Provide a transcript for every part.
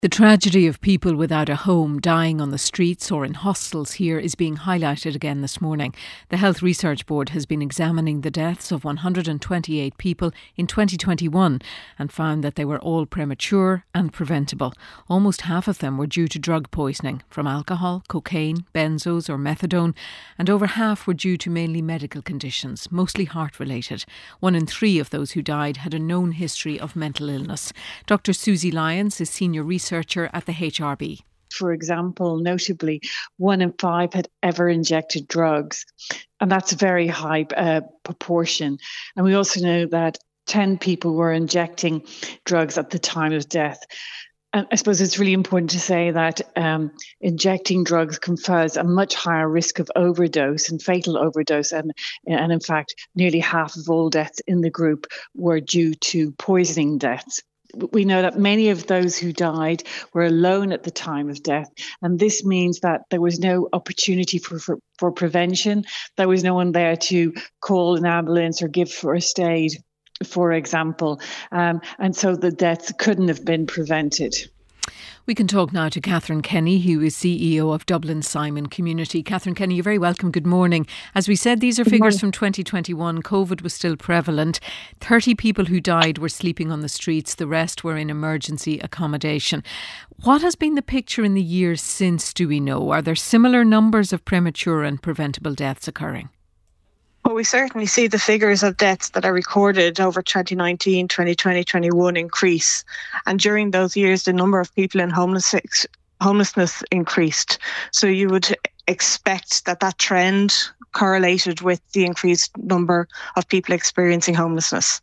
The tragedy of people without a home dying on the streets or in hostels here is being highlighted again this morning. The Health Research Board has been examining the deaths of 128 people in 2021 and found that they were all premature and preventable. Almost half of them were due to drug poisoning from alcohol, cocaine, benzos or methadone, and over half were due to mainly medical conditions, mostly heart-related. 1 in 3 of those who died had a known history of mental illness. Dr. Susie Lyons is Senior Researcher at the HRB. For example, notably, 1 in 5 had ever injected drugs, and that's a very high proportion. And we also know that 10 people were injecting drugs at the time of death. And I suppose it's really important to say that injecting drugs confers a much higher risk of overdose and fatal overdose. And in fact, nearly half of all deaths in the group were due to poisoning deaths. We know that many of those who died were alone at the time of death, and this means that there was no opportunity for prevention. There was no one there to call an ambulance or give first aid, for example, and so the deaths couldn't have been prevented. We can talk now to Catherine Kenny, who is CEO of Dublin Simon Community. Catherine Kenny, you're very welcome. Good morning. As we said, these are figures from 2021. COVID was still prevalent. 30 people who died were sleeping on the streets. The rest were in emergency accommodation. What has been the picture in the years since, do we know? Are there similar numbers of premature and preventable deaths occurring? Well, we certainly see the figures of deaths that are recorded over 2019, 2020, 21 increase. And during those years, the number of people in homelessness increased. So you would expect that trend correlated with the increased number of people experiencing homelessness.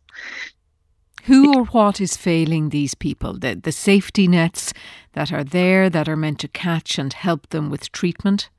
Who or what is failing these people? The safety nets that are there, that are meant to catch and help them with treatment?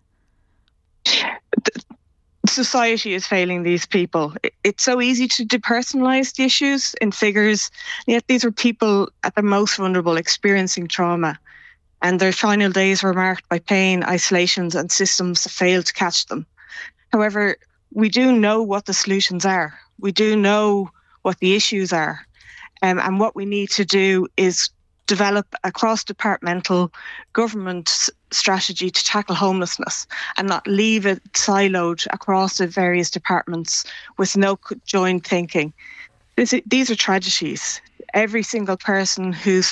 Society is failing these people. It's so easy to depersonalise the issues in figures, yet these are people at their most vulnerable, experiencing trauma, and their final days were marked by pain, isolations and systems that failed to catch them. However, we do know what the solutions are. We do know what the issues are, and what we need to do is develop a cross-departmental government strategy to tackle homelessness and not leave it siloed across the various departments with no joint thinking. These are tragedies. Every single person who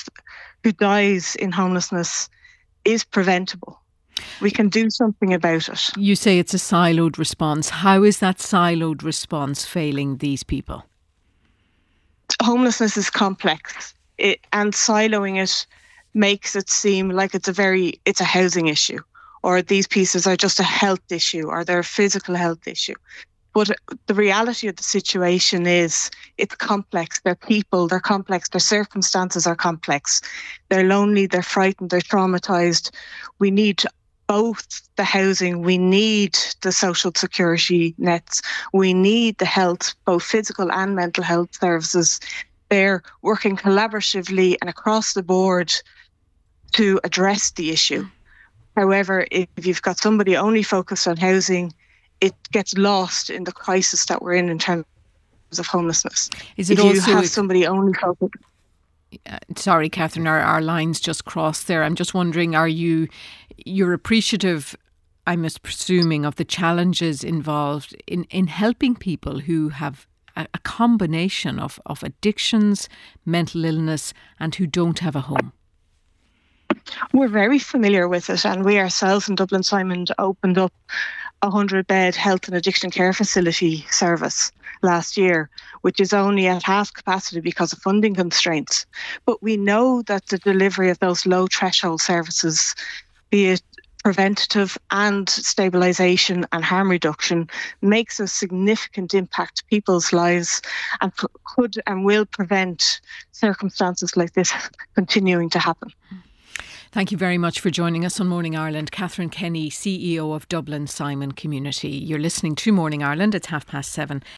dies in homelessness is preventable. We can do something about it. You say it's a siloed response. How is that siloed response failing these people? Homelessness is complex. And siloing it makes it seem like it's a housing issue, or these pieces are just a health issue, or they're a physical health issue. But the reality of the situation is it's complex. They're people, they're complex, their circumstances are complex. They're lonely, they're frightened, they're traumatised. We need both the housing, we need the social security nets, we need the health, both physical and mental health services. They're working collaboratively and across the board to address the issue. However, if you've got somebody only focused on housing, it gets lost in the crisis that we're in terms of homelessness. Is it if also you have somebody only focused... Sorry, Catherine, our lines just crossed there. I'm just wondering, you're appreciative, I'm presuming, of the challenges involved in helping people who have a combination of addictions, mental illness, and who don't have a home? We're very familiar with it, and we ourselves in Dublin Simon opened up a 100-bed health and addiction care facility service last year, which is only at half capacity because of funding constraints. But we know that the delivery of those low threshold services, be it preventative and stabilisation and harm reduction, makes a significant impact to people's lives and could and will prevent circumstances like this continuing to happen. Thank you very much for joining us on Morning Ireland. Catherine Kenny, CEO of Dublin Simon Community. You're listening to Morning Ireland. It's 7:30.